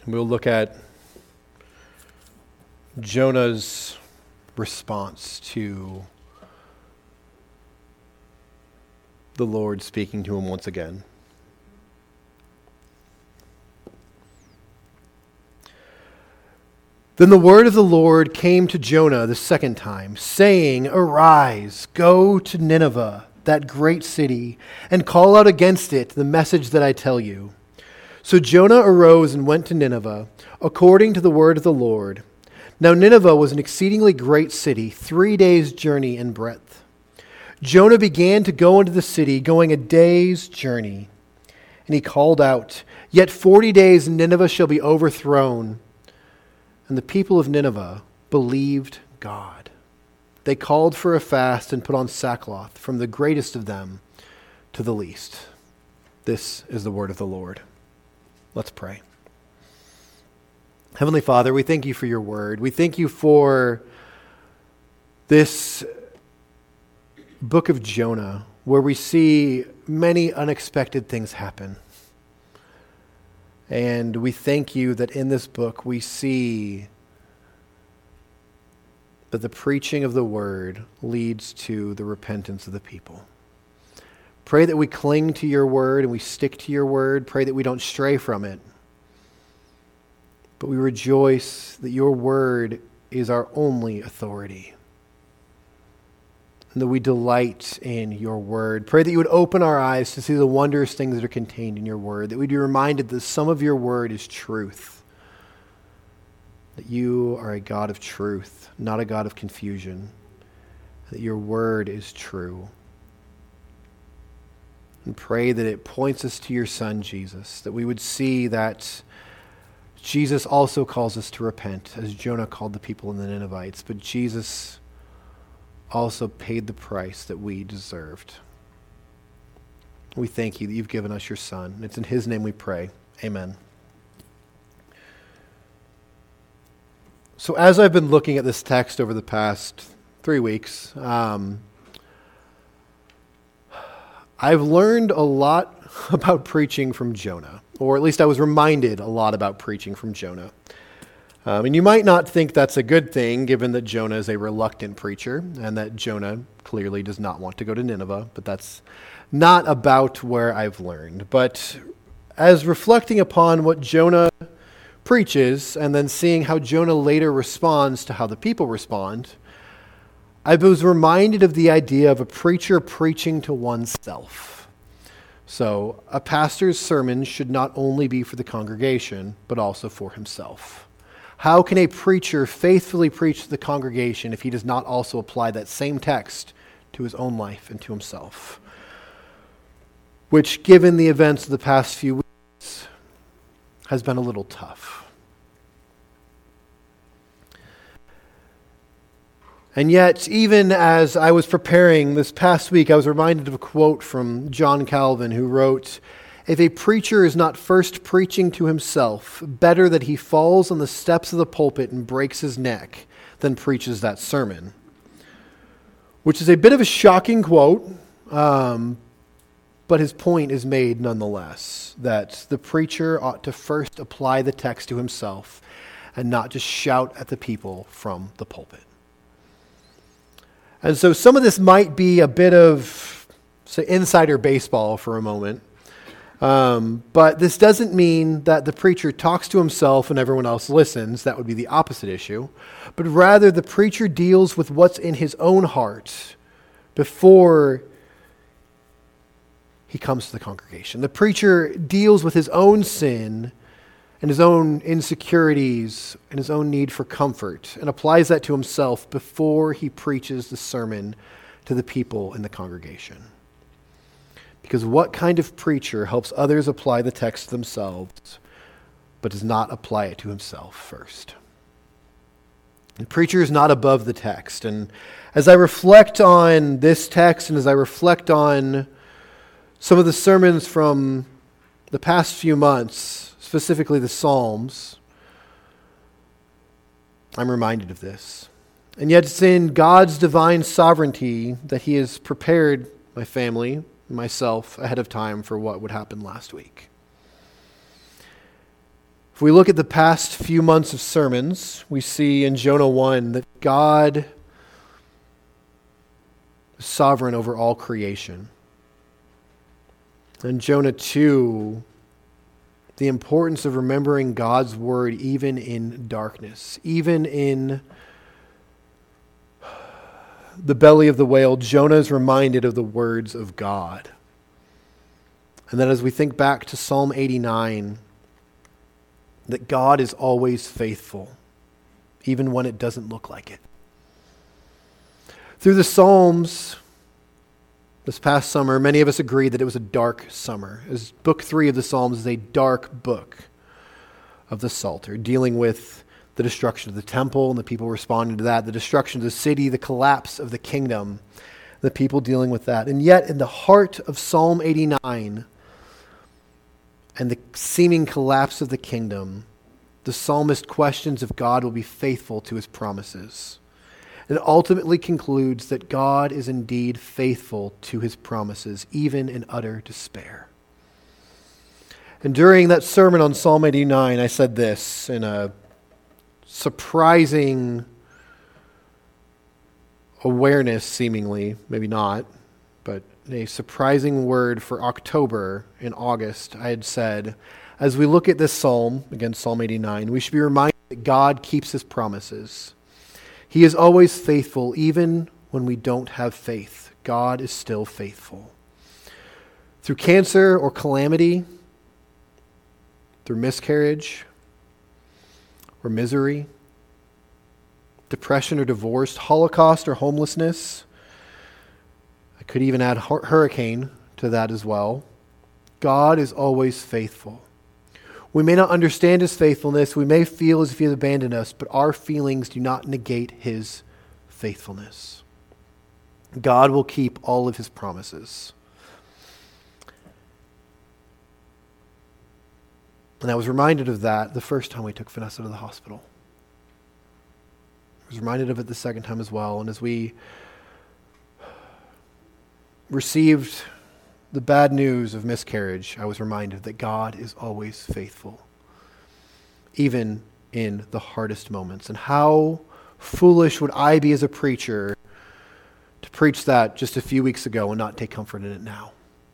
We'll look at Jonah's response to the Lord speaking to him once again. Then the word of the Lord came to Jonah the second time, saying, "Arise, go to Nineveh, that great city, and call out against it the message that I tell you." So Jonah arose and went to Nineveh, according to the word of the Lord. Now Nineveh was an exceedingly great city, 3 days' journey in breadth. Jonah began to go into the city, going a day's journey. And he called out, "Yet 40 days and Nineveh shall be overthrown." And the people of Nineveh believed God. They called for a fast and put on sackcloth, from the greatest of them to the least. This is the word of the Lord. Let's pray. Heavenly Father, we thank you for your word. We thank you for this book of Jonah, where we see many unexpected things happen. And we thank you that in this book we see that the preaching of the word leads to the repentance of the people. Pray that we cling to your word and we stick to your word. Pray that we don't stray from it. But we rejoice that your word is our only authority, and that we delight in your word. Pray that you would open our eyes to see the wondrous things that are contained in your word, that we'd be reminded that some of your word is truth, that you are a God of truth, not a God of confusion, that your word is true. And pray that it points us to your Son, Jesus, that we would see that Jesus also calls us to repent, as Jonah called the people in the Ninevites, but Jesus also paid the price that we deserved. We thank you that you've given us your Son. It's in his name we pray. Amen. So as I've been looking at this text over the past 3 weeks, I've learned a lot about preaching from Jonah, or at least I was reminded a lot about preaching from Jonah. And you might not think that's a good thing, given that Jonah is a reluctant preacher and that Jonah clearly does not want to go to Nineveh, but that's not about where I've learned. But as reflecting upon what Jonah preaches and then seeing how Jonah later responds to how the people respond, I was reminded of the idea of a preacher preaching to oneself. So a pastor's sermon should not only be for the congregation, but also for himself. How can a preacher faithfully preach to the congregation if he does not also apply that same text to his own life and to himself? Which, given the events of the past few weeks, has been a little tough. And yet, even as I was preparing this past week, I was reminded of a quote from John Calvin, who wrote, "If a preacher is not first preaching to himself, better that he falls on the steps of the pulpit and breaks his neck than preaches that sermon." Which is a bit of a shocking quote, but his point is made nonetheless, that the preacher ought to first apply the text to himself and not just shout at the people from the pulpit. And so some of this might be a bit of, say, insider baseball for a moment. But this doesn't mean that the preacher talks to himself and everyone else listens. That would be the opposite issue. But rather, the preacher deals with what's in his own heart before he comes to the congregation. The preacher deals with his own sin and his own insecurities and his own need for comfort and applies that to himself before he preaches the sermon to the people in the congregation. Because what kind of preacher helps others apply the text to themselves but does not apply it to himself first? The preacher is not above the text. And as I reflect on this text and as I reflect on some of the sermons from the past few months, specifically the Psalms, I'm reminded of this. And yet it's in God's divine sovereignty that he has prepared my family, myself, ahead of time for what would happen last week. we look at the past few months of sermons, we see in Jonah 1 that God is sovereign over all creation. In Jonah 2, the importance of remembering God's word even in darkness, even in the belly of the whale, Jonah is reminded of the words of God. And that as we think back to Psalm 89, that God is always faithful, even when it doesn't look like it. Through the Psalms, this past summer, many of us agreed that it was a dark summer. As Book 3 of the Psalms is a dark book of the Psalter, dealing with the destruction of the temple and the people responding to that, the destruction of the city, the collapse of the kingdom, the people dealing with that. And yet, in the heart of Psalm 89 and the seeming collapse of the kingdom, the psalmist questions if God will be faithful to his promises. And ultimately concludes that God is indeed faithful to his promises, even in utter despair. And during that sermon on Psalm 89, I said this in a surprising awareness, seemingly, maybe not, but a surprising word for October in August. I had said, as we look at this psalm, again, Psalm 89, we should be reminded that God keeps his promises. He is always faithful, even when we don't have faith. God is still faithful. Through cancer or calamity, through miscarriage or misery, depression or divorce, Holocaust or homelessness, I could even add hurricane to that as well. God is always faithful. We may not understand his faithfulness. We may feel as if he has abandoned us, but our feelings do not negate his faithfulness. God will keep all of his promises. And I was reminded of that the first time we took Vanessa to the hospital. I was reminded of it the second time as well. And as we received the bad news of miscarriage, I was reminded that God is always faithful, even in the hardest moments. And how foolish would I be as a preacher to preach that just a few weeks ago and not take comfort in it now?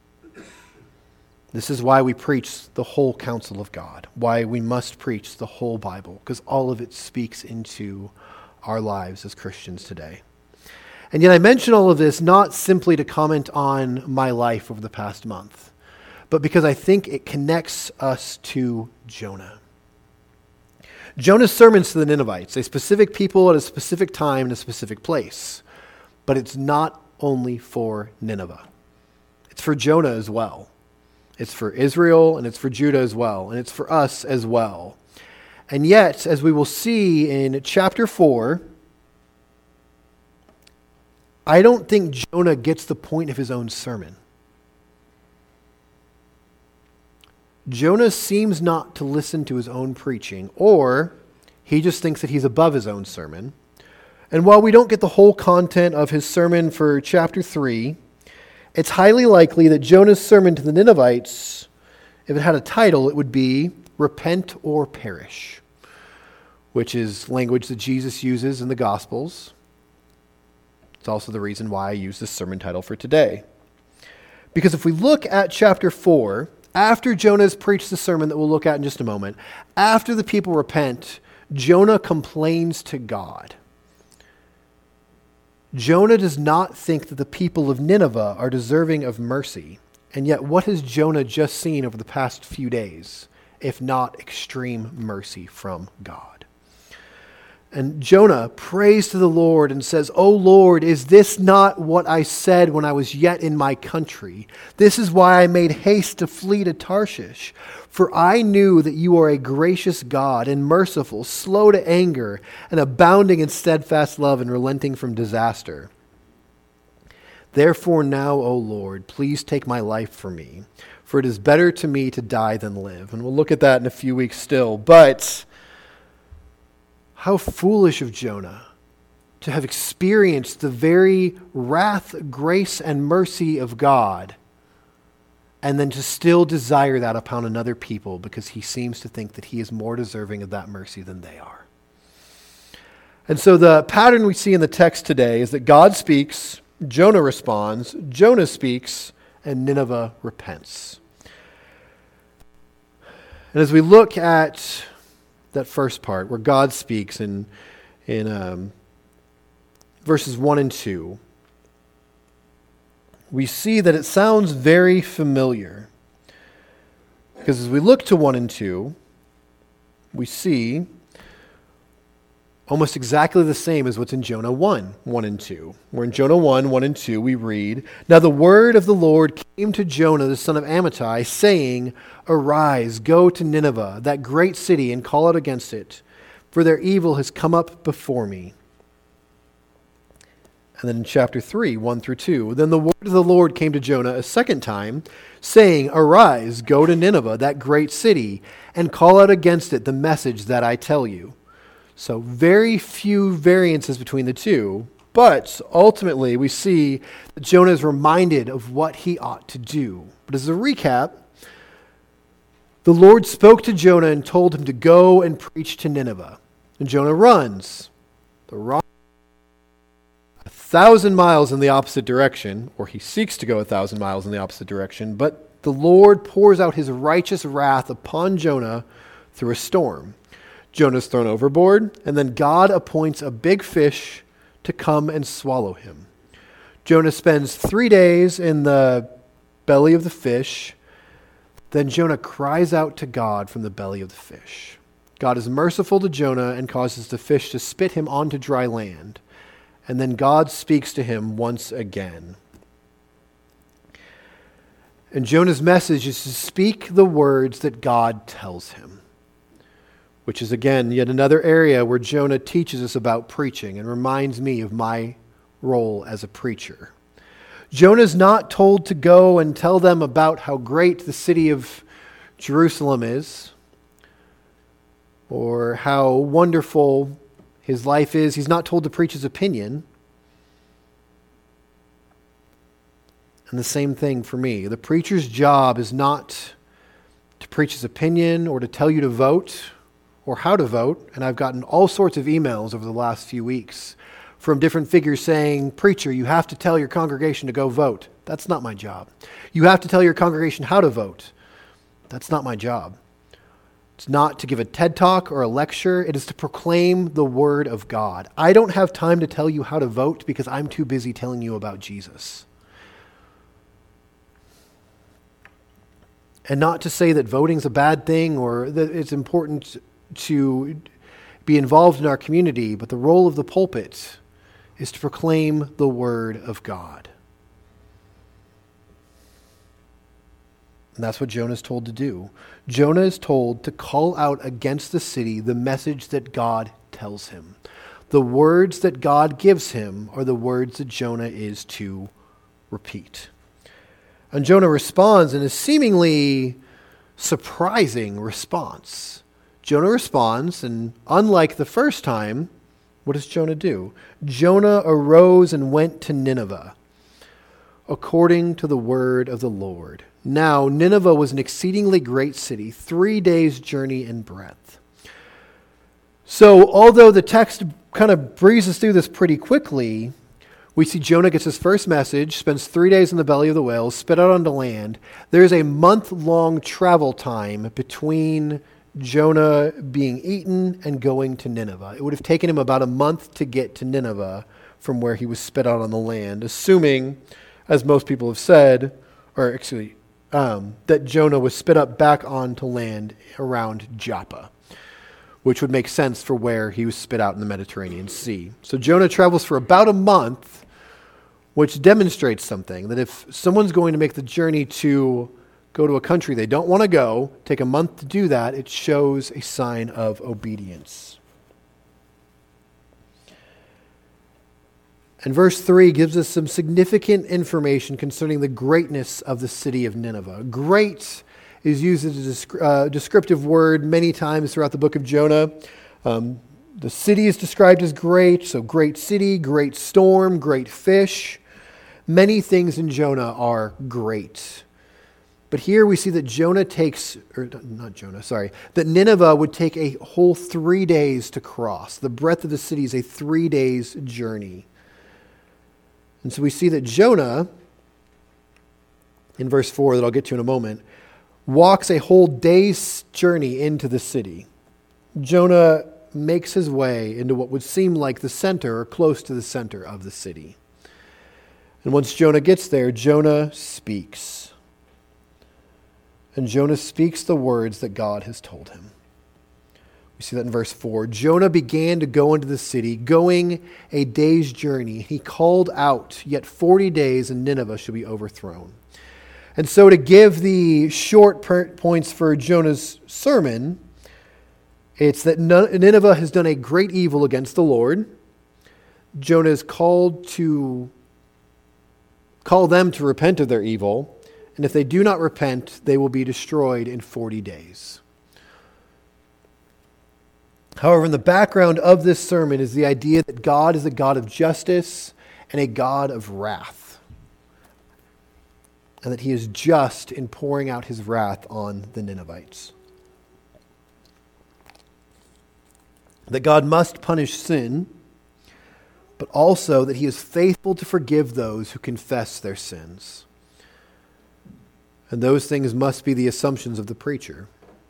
This is why we preach the whole counsel of God, why we must preach the whole Bible, because all of it speaks into our lives as Christians today. And yet I mention all of this not simply to comment on my life over the past month, but because I think it connects us to Jonah. Jonah's sermons to the Ninevites, a specific people at a specific time in a specific place. But it's not only for Nineveh. It's for Jonah as well. It's for Israel and it's for Judah as well. And it's for us as well. And yet, as we will see in chapter 4, I don't think Jonah gets the point of his own sermon. Jonah seems not to listen to his own preaching, or he just thinks that he's above his own sermon. And while we don't get the whole content of his sermon for chapter 3, it's highly likely that Jonah's sermon to the Ninevites, if it had a title, it would be Repent or Perish, which is language that Jesus uses in the Gospels. It's also the reason why I use this sermon title for today. Because if we look at chapter 4, after Jonah has preached the sermon that we'll look at in just a moment, after the people repent, Jonah complains to God. Jonah does not think that the people of Nineveh are deserving of mercy. And yet, what has Jonah just seen over the past few days, if not extreme mercy from God? And Jonah prays to the Lord and says, "O Lord, is this not what I said when I was yet in my country? This is why I made haste to flee to Tarshish. For I knew that you are a gracious God and merciful, slow to anger, and abounding in steadfast love and relenting from disaster. Therefore now, O Lord, please take my life from me, for it is better to me to die than live." And we'll look at that in a few weeks still. But how foolish of Jonah to have experienced the very wrath, grace, and mercy of God and then to still desire that upon another people because he seems to think that he is more deserving of that mercy than they are. And so the pattern we see in the text today is that God speaks, Jonah responds, Jonah speaks, and Nineveh repents. And as we look at that first part where God speaks in verses 1 and 2, we see that it sounds very familiar. Because as we look to 1 and 2, we see almost exactly the same as what's in Jonah 1, 1 and 2. Where in Jonah 1, 1 and 2, we read, "Now the word of the Lord came to Jonah, the son of Amittai, saying, 'Arise, go to Nineveh, that great city, and call out against it, for their evil has come up before me.'" And then in chapter 3, 1 through 2, "Then the word of the Lord came to Jonah a second time, saying, 'Arise, go to Nineveh, that great city, and call out against it the message that I tell you.'" So very few variances between the two, but ultimately we see that Jonah is reminded of what he ought to do. But as a recap, the Lord spoke to Jonah and told him to go and preach to Nineveh. And Jonah runs the wrong 1,000 miles in the opposite direction, or he seeks to go 1,000 miles in the opposite direction, but the Lord pours out his righteous wrath upon Jonah through a storm. Jonah's thrown overboard, and then God appoints a big fish to come and swallow him. Jonah spends 3 days in the belly of the fish. Then Jonah cries out to God from the belly of the fish. God is merciful to Jonah and causes the fish to spit him onto dry land. And then God speaks to him once again. And Jonah's message is to speak the words that God tells him, which is, again, yet another area where Jonah teaches us about preaching and reminds me of my role as a preacher. Jonah's not told to go and tell them about how great the city of Jerusalem is or how wonderful his life is. He's not told to preach his opinion. And the same thing for me. The preacher's job is not to preach his opinion or to tell you to vote or how to vote. And I've gotten all sorts of emails over the last few weeks from different figures saying, "Preacher, you have to tell your congregation to go vote." That's not my job. "You have to tell your congregation how to vote." That's not my job. It's not to give a TED Talk or a lecture. It is to proclaim the Word of God. I don't have time to tell you how to vote because I'm too busy telling you about Jesus. And not to say that voting's a bad thing or that it's important to be involved in our community, but the role of the pulpit is to proclaim the Word of God. And that's what Jonah is told to do. Jonah is told to call out against the city the message that God tells him. The words that God gives him are the words that Jonah is to repeat. And Jonah responds in a seemingly surprising response. Jonah responds, and unlike the first time, what does Jonah do? Jonah arose and went to Nineveh, according to the word of the Lord. Now, Nineveh was an exceedingly great city, 3 days' journey in breadth. So, although the text kind of breezes through this pretty quickly, we see Jonah gets his first message, spends 3 days in the belly of the whale, spit out onto land. There's a month-long travel time between Jonah being eaten and going to Nineveh. It would have taken him about a month to get to Nineveh from where he was spit out on the land, assuming, as most people have said, that Jonah was spit up back onto land around Joppa, which would make sense for where he was spit out in the Mediterranean Sea. So Jonah travels for about a month, which demonstrates something, that if someone's going to make the journey to go to a country they don't want to go, take a month to do that, it shows a sign of obedience. And verse 3 gives us some significant information concerning the greatness of the city of Nineveh. Great is used as a descriptive word many times throughout the book of Jonah. The city is described as great, so great city, great storm, great fish. Many things in Jonah are great. But here we see that that Nineveh would take a whole 3 days to cross. The breadth of the city is a 3 days journey. And so we see that Jonah, in verse 4 that I'll get to in a moment, walks a whole day's journey into the city. Jonah makes his way into what would seem like the center or close to the center of the city. And once Jonah gets there, Jonah speaks. And Jonah speaks the words that God has told him. We see that in verse 4. Jonah began to go into the city, going a day's journey. He called out, "Yet 40 days and Nineveh shall be overthrown." And so to give the short points for Jonah's sermon, it's that Nineveh has done a great evil against the Lord. Jonah is called to call them to repent of their evil. And if they do not repent, they will be destroyed in 40 days. However, in the background of this sermon is the idea that God is a God of justice and a God of wrath. And that he is just in pouring out his wrath on the Ninevites. That God must punish sin, but also that he is faithful to forgive those who confess their sins. And those things must be the assumptions of the preacher.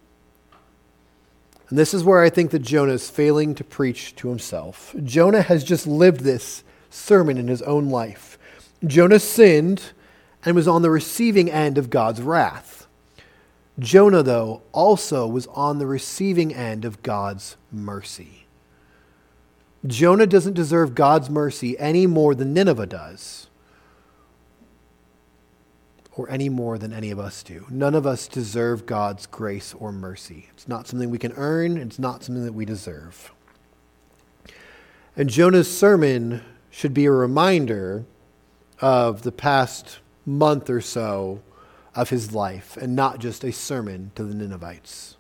And this is where I think that Jonah is failing to preach to himself. Jonah has just lived this sermon in his own life. Jonah sinned and was on the receiving end of God's wrath. Jonah, though, also was on the receiving end of God's mercy. Jonah doesn't deserve God's mercy any more than Nineveh does, or any more than any of us do. None of us deserve God's grace or mercy. It's not something we can earn. It's not something that we deserve. And Jonah's sermon should be a reminder of the past month or so of his life, and not just a sermon to the Ninevites.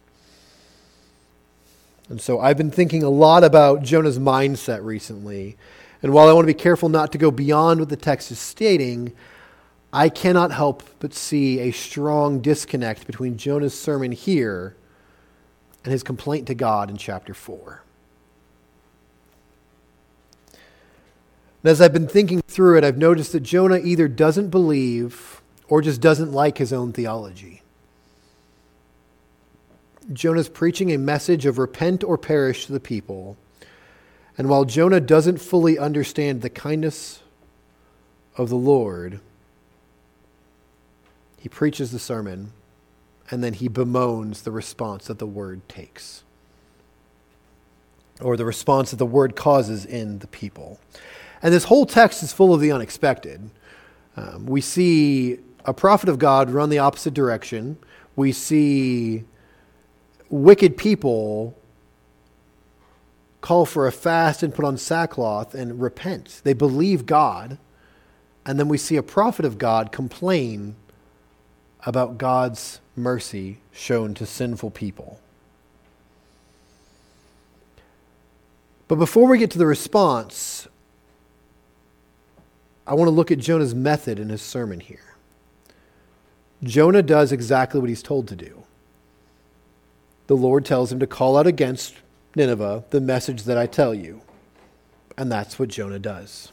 And so I've been thinking a lot about Jonah's mindset recently. And while I want to be careful not to go beyond what the text is stating, I cannot help but see a strong disconnect between Jonah's sermon here and his complaint to God in chapter 4. And as I've been thinking through it, I've noticed that Jonah either doesn't believe or just doesn't like his own theology. Jonah's preaching a message of repent or perish to the people. And while Jonah doesn't fully understand the kindness of the Lord, he preaches the sermon, and then he bemoans the response that the word takes, or the response that the word causes in the people. And this whole text is full of the unexpected. We see a prophet of God run the opposite direction. We see wicked people call for a fast and put on sackcloth and repent. They believe God. And then we see a prophet of God complain about God's mercy shown to sinful people. But before we get to the response, I want to look at Jonah's method in his sermon here. Jonah does exactly what he's told to do. The Lord tells him to call out against Nineveh the message that I tell you. And that's what Jonah does.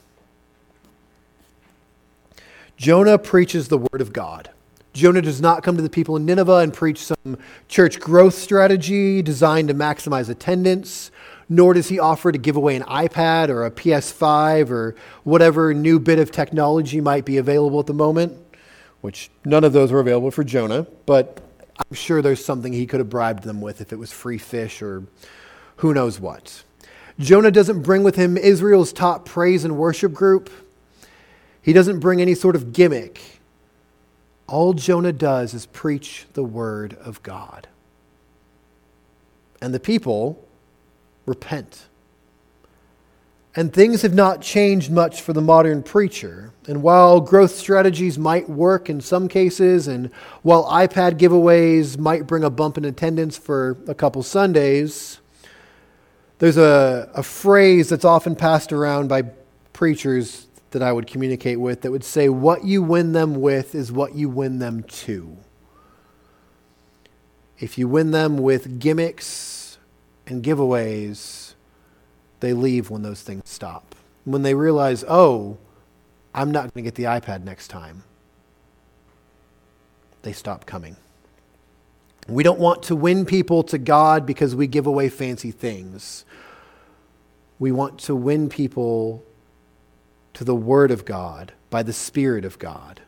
Jonah preaches the word of God. Jonah does not come to the people in Nineveh and preach some church growth strategy designed to maximize attendance, nor does he offer to give away an iPad or a PS5 or whatever new bit of technology might be available at the moment, which none of those were available for Jonah, but I'm sure there's something he could have bribed them with if it was free fish or who knows what. Jonah doesn't bring with him Israel's top praise and worship group. He doesn't bring any sort of gimmick. All Jonah does is preach the word of God. And the people repent. And things have not changed much for the modern preacher. And while growth strategies might work in some cases, and while iPad giveaways might bring a bump in attendance for a couple Sundays, there's a phrase that's often passed around by preachers that I would communicate with that would say, what you win them with is what you win them to. If you win them with gimmicks and giveaways, they leave when those things stop. When they realize, oh, I'm not going to get the iPad next time, they stop coming. We don't want to win people to God because we give away fancy things. We want to win people to the Word of God by the Spirit of God.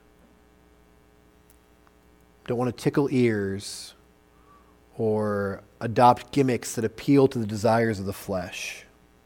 Don't want to tickle ears or adopt gimmicks that appeal to the desires of the flesh.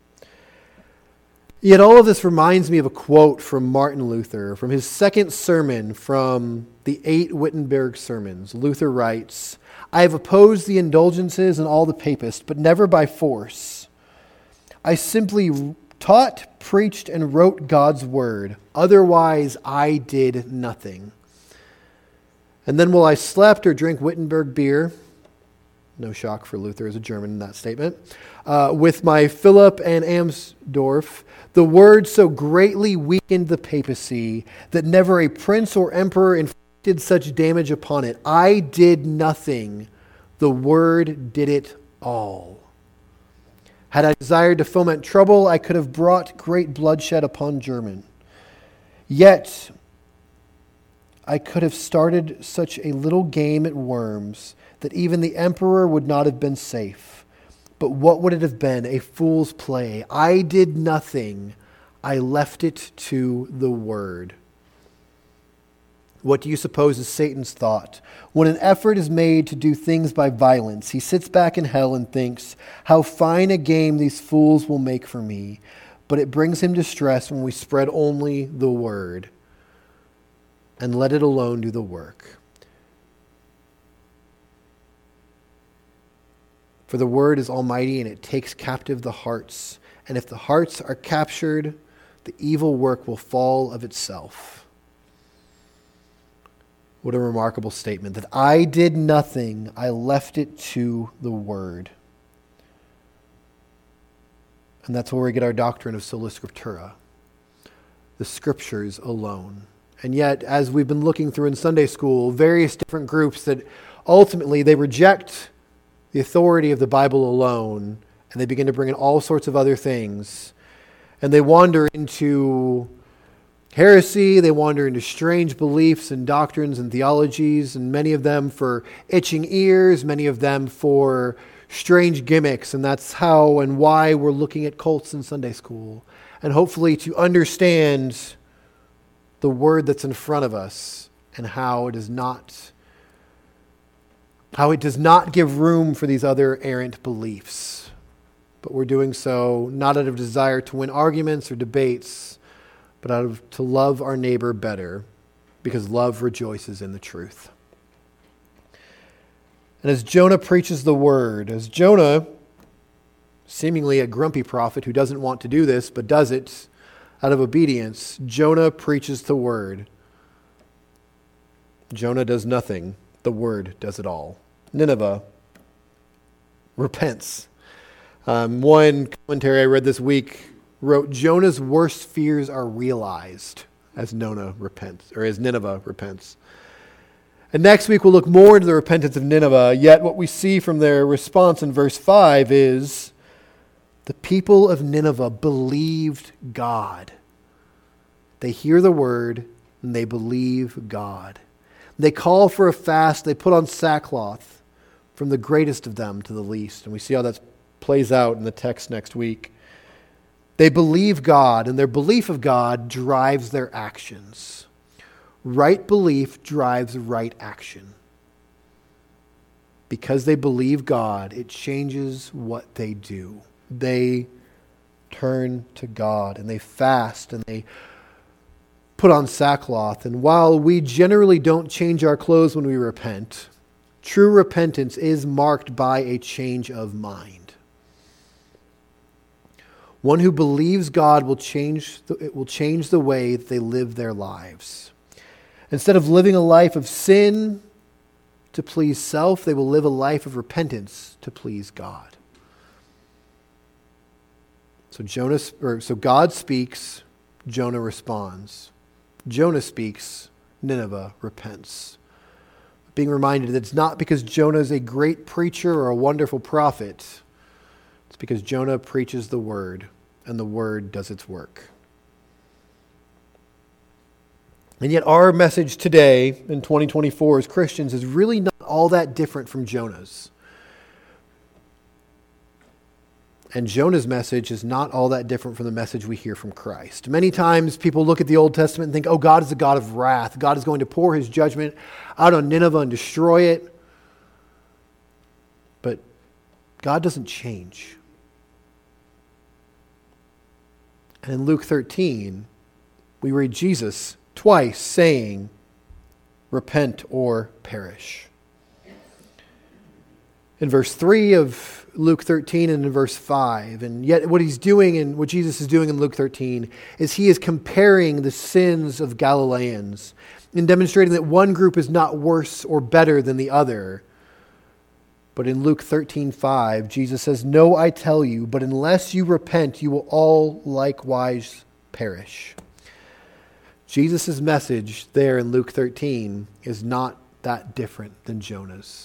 Yet all of this reminds me of a quote from Martin Luther, from his second sermon from the 8 Wittenberg sermons. Luther writes, "I have opposed the indulgences and all the papists, but never by force. I simply taught, preached, and wrote God's word. Otherwise, I did nothing. And then while I slept or drank Wittenberg beer," no shock for Luther as a German in that statement, "with my Philip and Amsdorf, the word so greatly weakened the papacy that never a prince or emperor inflicted such damage upon it. I did nothing. The word did it all. Had I desired to foment trouble, I could have brought great bloodshed upon German. Yet I could have started such a little game at Worms that even the emperor would not have been safe. But what would it have been? A fool's play. I did nothing. I left it to the word." What do you suppose is Satan's thought? When an effort is made to do things by violence, he sits back in hell and thinks, "How fine a game these fools will make for me." But it brings him distress when we spread only the word and let it alone do the work. For the word is almighty and it takes captive the hearts. And if the hearts are captured, the evil work will fall of itself. What a remarkable statement, that I did nothing, I left it to the word. And that's where we get our doctrine of sola scriptura, the scriptures alone. And yet, as we've been looking through in Sunday school, various different groups that ultimately they reject the authority of the Bible alone, and they begin to bring in all sorts of other things. And they wander into heresy, they wander into strange beliefs and doctrines and theologies, and many of them for itching ears, many of them for strange gimmicks. And that's how and why we're looking at cults in Sunday school. And hopefully to understand the word that's in front of us and how it does not give room for these other errant beliefs. But we're doing so not out of desire to win arguments or debates, but out of to love our neighbor better, because love rejoices in the truth. And as Jonah preaches the word, as Jonah, seemingly a grumpy prophet who doesn't want to do this, but does it out of obedience, Jonah preaches the word. Jonah does nothing. The word does it all. Nineveh repents. One commentary I read this week wrote, Jonah's worst fears are realized as Nineveh repents. And next week we'll look more into the repentance of Nineveh, yet what we see from their response in verse 5 is the people of Nineveh believed God. They hear the word and they believe God. They call for a fast, they put on sackcloth from the greatest of them to the least. And we see how that plays out in the text next week. They believe God, and their belief of God drives their actions. Right belief drives right action. Because they believe God, it changes what they do. They turn to God, and they fast, and they put on sackcloth. And while we generally don't change our clothes when we repent, true repentance is marked by a change of mind. One who believes God will change the way that they live their lives. Instead of living a life of sin to please self, they will live a life of repentance to please God. So God speaks, Jonah responds. Jonah speaks, Nineveh repents. Being reminded that it's not because Jonah is a great preacher or a wonderful prophet. It's because Jonah preaches the word, and the word does its work. And yet our message today in 2024 as Christians is really not all that different from Jonah's. And Jonah's message is not all that different from the message we hear from Christ. Many times people look at the Old Testament and think, oh, God is a God of wrath. God is going to pour his judgment out on Nineveh and destroy it. But God doesn't change. And in Luke 13, we read Jesus twice saying, repent or perish. In verse 3 of Luke 13 and in verse 5. And yet what he's doing and what Jesus is doing in Luke 13 is he is comparing the sins of Galileans and demonstrating that one group is not worse or better than the other. But in Luke 13:5, Jesus says, no, I tell you, but unless you repent, you will all likewise perish. Jesus' message there in Luke 13 is not that different than Jonah's.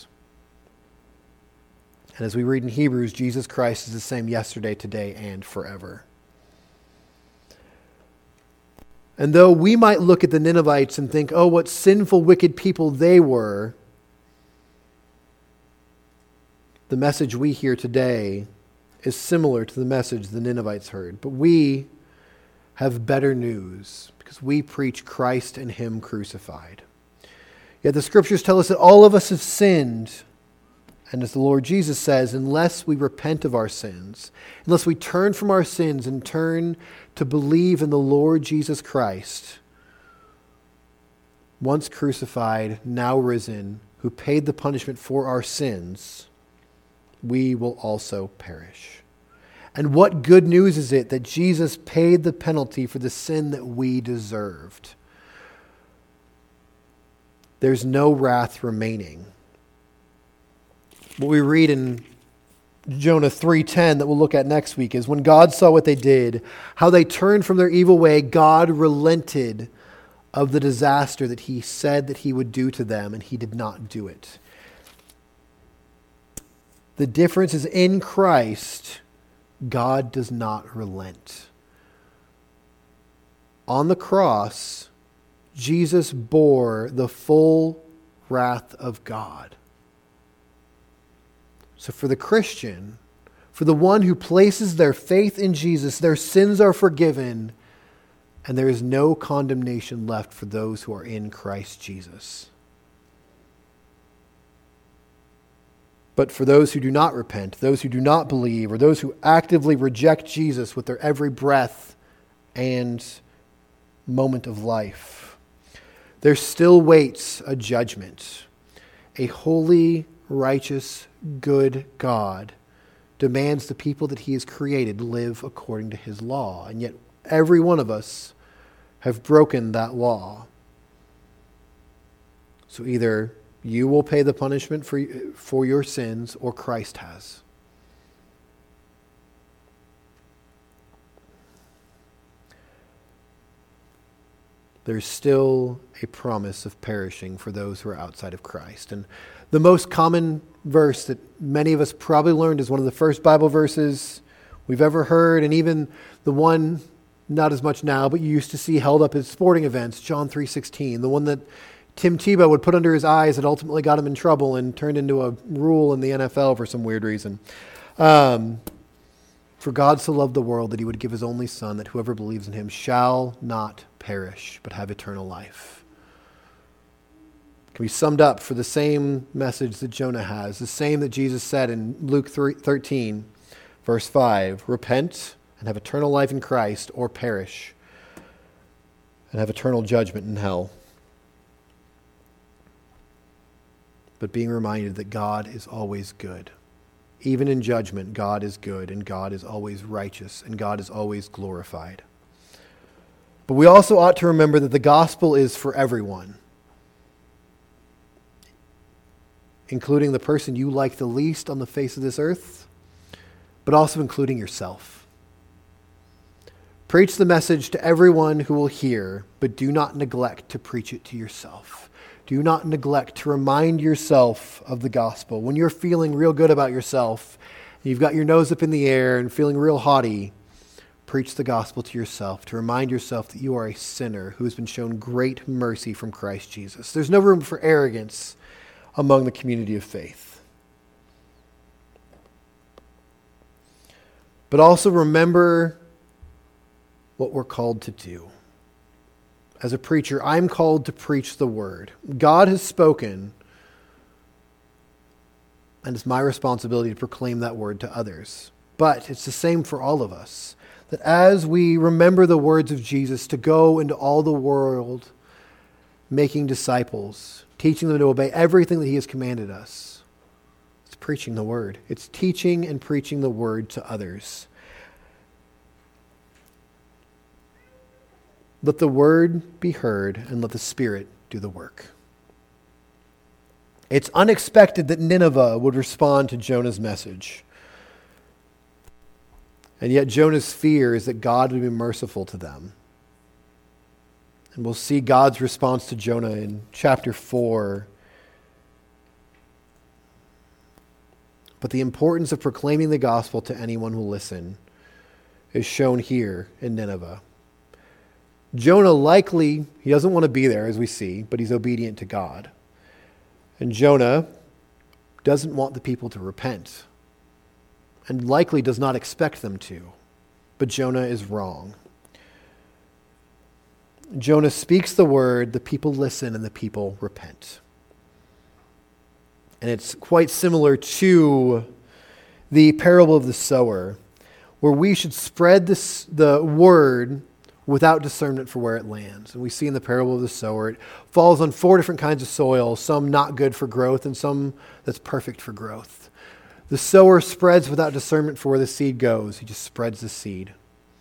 And as we read in Hebrews, Jesus Christ is the same yesterday, today, and forever. And though we might look at the Ninevites and think, oh, what sinful, wicked people they were, the message we hear today is similar to the message the Ninevites heard. But we have better news because we preach Christ and him crucified. Yet the scriptures tell us that all of us have sinned. And as the Lord Jesus says, unless we repent of our sins, unless we turn from our sins and turn to believe in the Lord Jesus Christ, once crucified, now risen, who paid the punishment for our sins, we will also perish. And what good news is it that Jesus paid the penalty for the sin that we deserved? There's no wrath remaining. What we read in Jonah 3:10 that we'll look at next week is when God saw what they did, how they turned from their evil way, God relented of the disaster that he said that he would do to them, and he did not do it. The difference is in Christ, God does not relent. On the cross, Jesus bore the full wrath of God. So for the Christian, for the one who places their faith in Jesus, their sins are forgiven, and there is no condemnation left for those who are in Christ Jesus. But for those who do not repent, those who do not believe, or those who actively reject Jesus with their every breath and moment of life, there still waits a judgment. A holy, righteous, good God demands the people that he has created live according to his law. And yet every one of us have broken that law. So either you will pay the punishment for your sins, or Christ has. There's still a promise of perishing for those who are outside of Christ. And the most common verse that many of us probably learned is one of the first Bible verses we've ever heard, and even the one, not as much now, but you used to see held up at sporting events, John 3:16, the one that Tim Tebow would put under his eyes that ultimately got him in trouble and turned into a rule in the NFL for some weird reason. For God so loved the world that he would give his only Son, that whoever believes in him shall not perish, but have eternal life. Can be summed up for the same message that Jonah has, the same that Jesus said in Luke 13, verse 5, repent and have eternal life in Christ, or perish and have eternal judgment in hell. But being reminded that God is always good. Even in judgment, God is good, and God is always righteous, and God is always glorified. But we also ought to remember that the gospel is for everyone, including the person you like the least on the face of this earth, but also including yourself. Preach the message to everyone who will hear, but do not neglect to preach it to yourself. Do not neglect to remind yourself of the gospel. When you're feeling real good about yourself, you've got your nose up in the air and feeling real haughty, preach the gospel to yourself to remind yourself that you are a sinner who has been shown great mercy from Christ Jesus. There's no room for arrogance among the community of faith. But also remember what we're called to do. As a preacher, I'm called to preach the word. God has spoken, and it's my responsibility to proclaim that word to others. But it's the same for all of us, that as we remember the words of Jesus to go into all the world, making disciples, teaching them to obey everything that he has commanded us, it's preaching the word. It's teaching and preaching the word to others. Let the word be heard, and let the Spirit do the work. It's unexpected that Nineveh would respond to Jonah's message. And yet Jonah's fear is that God would be merciful to them. And we'll see God's response to Jonah in chapter 4. But the importance of proclaiming the gospel to anyone who will listen is shown here in Nineveh. Jonah likely, he doesn't want to be there as we see, but he's obedient to God. And Jonah doesn't want the people to repent and likely does not expect them to. But Jonah is wrong. Jonah speaks the word, the people listen, and the people repent. And it's quite similar to the parable of the sower, where we should spread the word without discernment for where it lands. And we see in the parable of the sower, it falls on 4 different kinds of soil, some not good for growth and some that's perfect for growth. The sower spreads without discernment for where the seed goes. He just spreads the seed.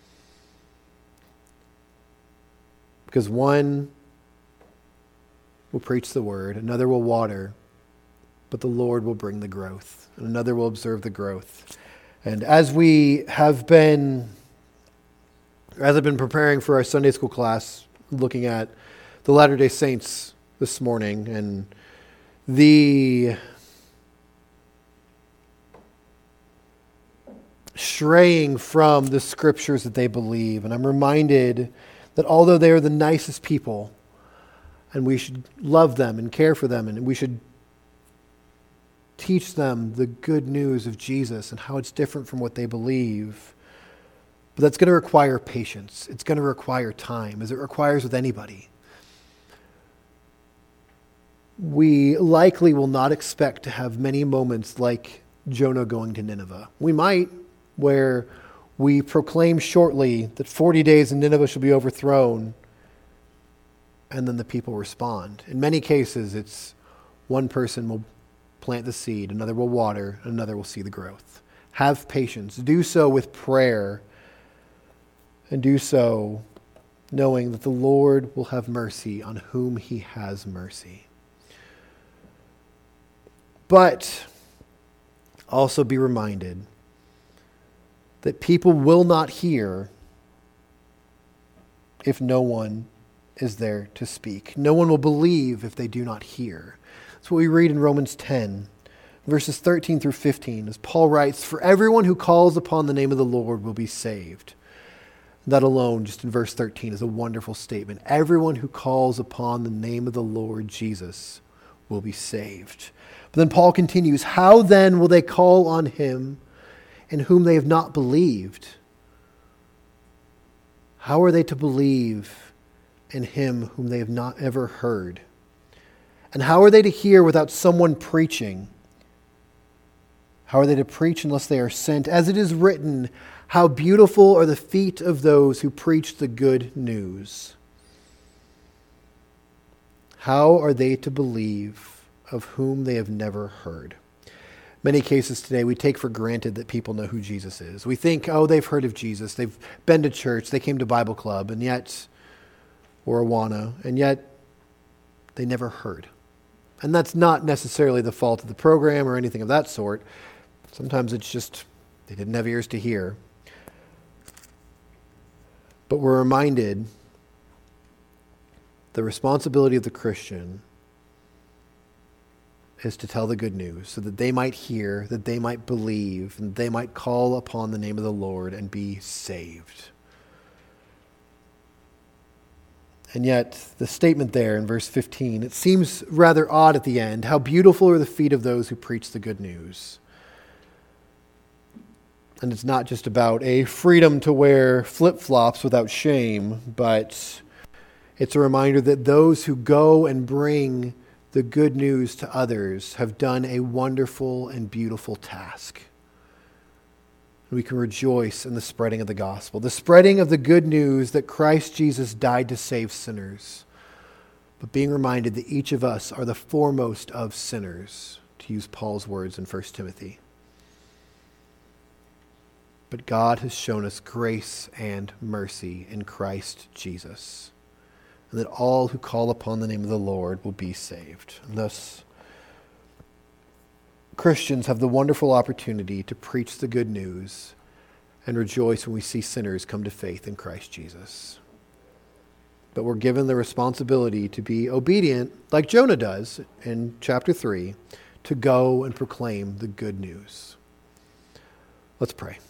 Because one will preach the word, another will water, but the Lord will bring the growth, and another will observe the growth. And as I've been preparing for our Sunday school class, looking at the Latter-day Saints this morning, and the straying from the scriptures that they believe. And I'm reminded that although they are the nicest people, and we should love them and care for them, and we should teach them the good news of Jesus and how it's different from what they believe, but that's going to require patience. It's going to require time, as it requires with anybody. We likely will not expect to have many moments like Jonah going to Nineveh. We might, where we proclaim shortly that 40 days and Nineveh shall be overthrown, and then the people respond. In many cases, it's one person will plant the seed, another will water, another will see the growth. Have patience. Do so with prayer, and do so knowing that the Lord will have mercy on whom he has mercy. But also be reminded that people will not hear if no one is there to speak. No one will believe if they do not hear. That's what we read in Romans 10, verses 13 through 15, as Paul writes, "For everyone who calls upon the name of the Lord will be saved." That alone, just in verse 13, is a wonderful statement. Everyone who calls upon the name of the Lord Jesus will be saved. But then Paul continues, "How then will they call on him in whom they have not believed? How are they to believe in him whom they have not ever heard? And how are they to hear without someone preaching? How are they to preach unless they are sent? As it is written, how beautiful are the feet of those who preach the good news. How are they to believe of whom they have never heard?" Many cases today, we take for granted that people know who Jesus is. We think, oh, they've heard of Jesus. They've been to church. They came to Bible club, or Awana, and yet they never heard. And that's not necessarily the fault of the program or anything of that sort. Sometimes it's just they didn't have ears to hear. But we're reminded the responsibility of the Christian is to tell the good news so that they might hear, that they might believe, and they might call upon the name of the Lord and be saved. And yet, the statement there in verse 15, it seems rather odd at the end. How beautiful are the feet of those who preach the good news. And it's not just about a freedom to wear flip-flops without shame, but it's a reminder that those who go and bring the good news to others have done a wonderful and beautiful task. We can rejoice in the spreading of the gospel, the spreading of the good news that Christ Jesus died to save sinners, but being reminded that each of us are the foremost of sinners, to use Paul's words in 1 Timothy. But God has shown us grace and mercy in Christ Jesus, and that all who call upon the name of the Lord will be saved. And thus, Christians have the wonderful opportunity to preach the good news and rejoice when we see sinners come to faith in Christ Jesus. But we're given the responsibility to be obedient, like Jonah does in chapter 3, to go and proclaim the good news. Let's pray.